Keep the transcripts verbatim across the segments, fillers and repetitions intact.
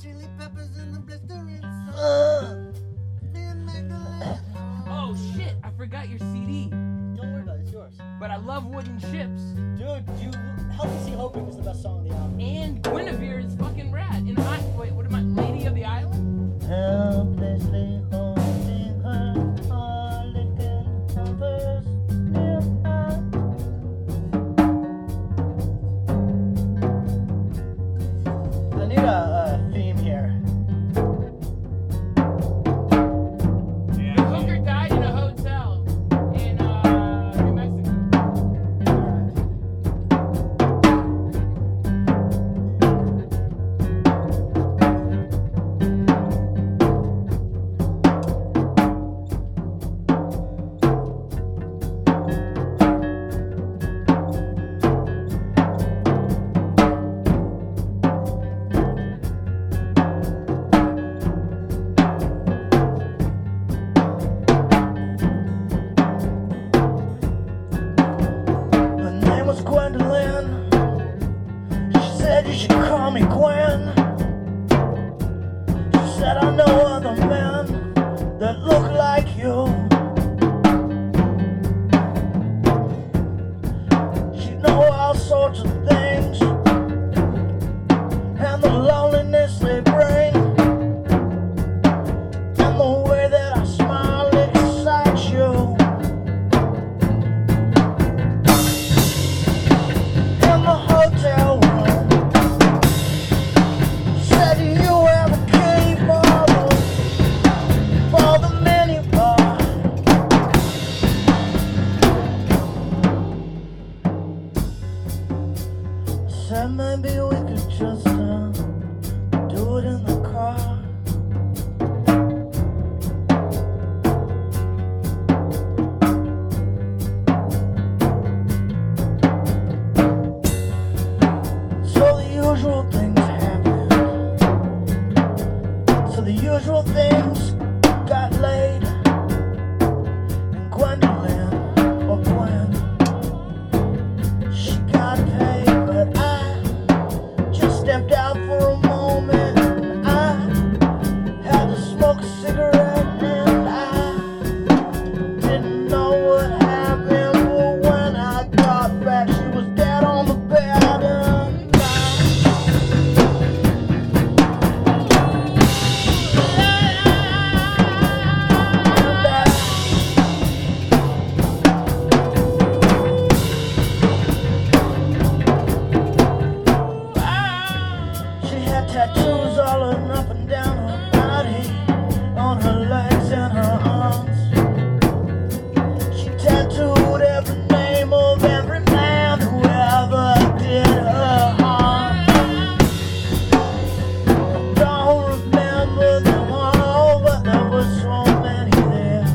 chili peppers in the blistering sun. Uh, Oh shit! I forgot your C D. don't worry about it, it's yours. But I love Wooden Ships. Dude, you Healthy See Hoping was the best song on the album. And Guinevere is fucking rad. And I wait, what am I? Lady of the Island? Helplessly holding her harlequin covers near her. I need a, a theme here. The hooker died in a hotel in uh, New Mexico. Her name was Gwendolyn. She said you should call me Gwen. She said I know other men that look like you. She know all sorts of things and the loneliness they bring and the way that I smile excites you. In the hotel room, said you have a key for the, for the minibar. Said maybe we could just uh, do it in the car. So the usual things happened. So the usual things got laid. And Gwendolyn, or Gwen, she got paid. But I just stepped out for a moment. And I had to smoke a cigarette. And I didn't know what happened. But when I got back, she was dead on the bed. And she had tattoos all up and down her body, on her legs and her arms. She tattooed every name of every man who ever did her harm. I don't remember them all, but there were so many there.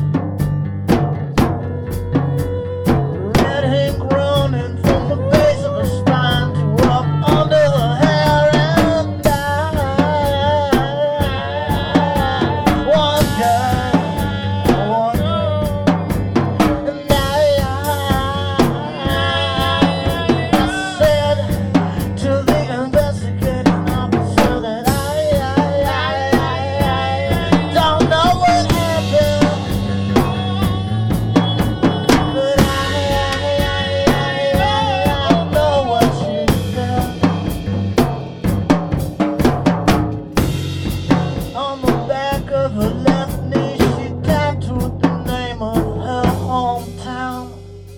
Red ink running from the base of her spine to up under her hair, and I wonder, I wonder, and I, I said to the investigating officer that I, I, I, I don't know what happened, but I, I, I know what she said. On the back of her left knee, she tattooed the name of her hometown.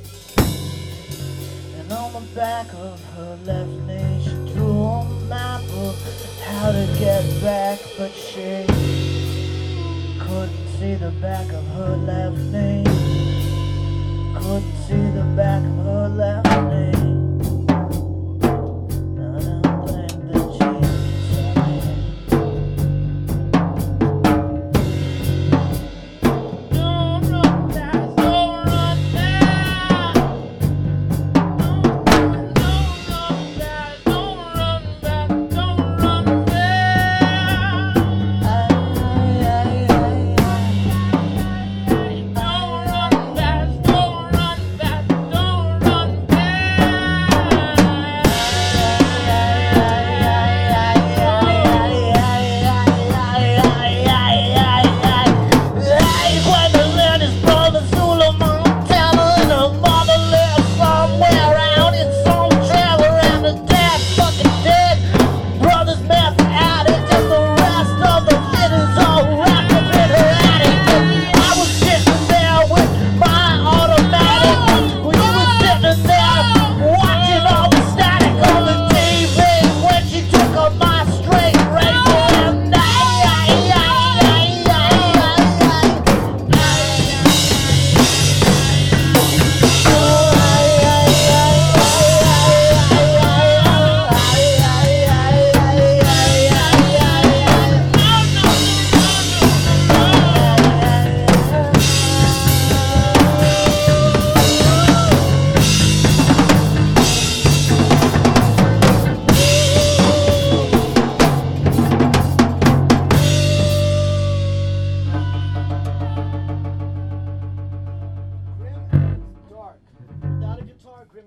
And on the back of her left knee, she drew a map of how to get back, but she couldn't see the back of her left knee. Couldn't see the back of her left knee.